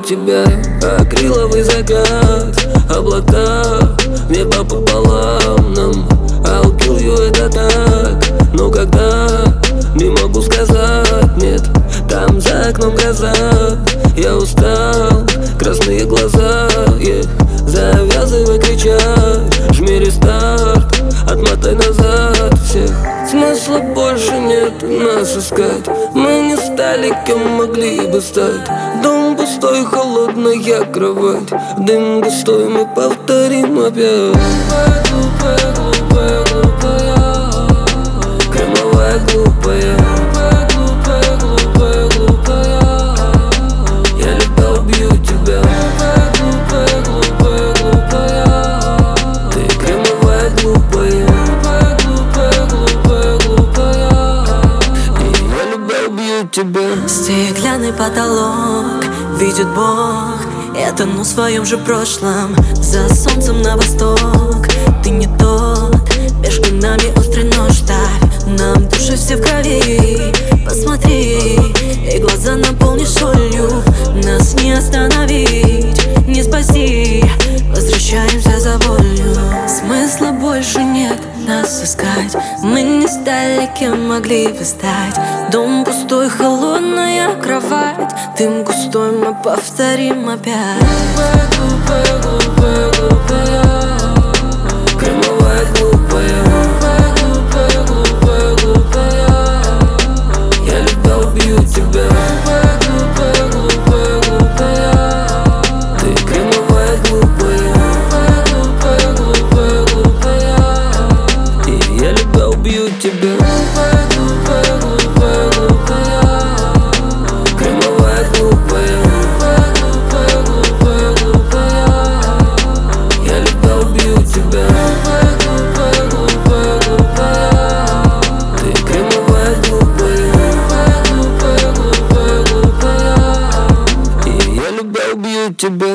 тебя. Акриловый закат, облака, небо пополам нам. I'll kill you, это так. Но когда не могу сказать нет, там за окном гроза. Я устал, красные глаза, завязывай кричать, жми рестарт, отмотай назад всех. Смысла больше нет нас искать. Мы не стали, кем могли бы стать. Дом пустой, холодная кровать, дым густой, мы повторим опять. Глупая, глупая, глупая, кремовая, глупая. Глупая, глупая, глупая, я любя убью тебя. Глупая, глупая, глупая, ты кремовая, глупая. Глупая, глупая, глупая, и я любя убью тебя. Стеклянный потолок видит Бог, я тону в своем же прошлом. За солнцем на восток, ты не тот. Между нами острый нож, ставь нам души все в крови. Посмотри, и глаза наполни солью. Нас не остановить, не спасти. Возвращаемся за болью. Смысла больше нет нас искать. Мы не стали, кем могли бы стать. Дом пустой, холодная кровать, дым густой, мы повторим опять. Глупая, глупая, глупая, кремовая, глупая. Глупая, глупая, глупая, я любя убью тебя. Глупая, глупая, глупая, ты кремовая, глупая. Глупая, глупая, глупая, и я любя убью тебя. Глупая, глупая, глупая, кремовая, глупая. Глупая, глупая, глупая, я любя убью тебя. Глупая, глупая, глупая, ты кремовая, глупая. Глупая, глупая, глупая, и я любя убью тебя.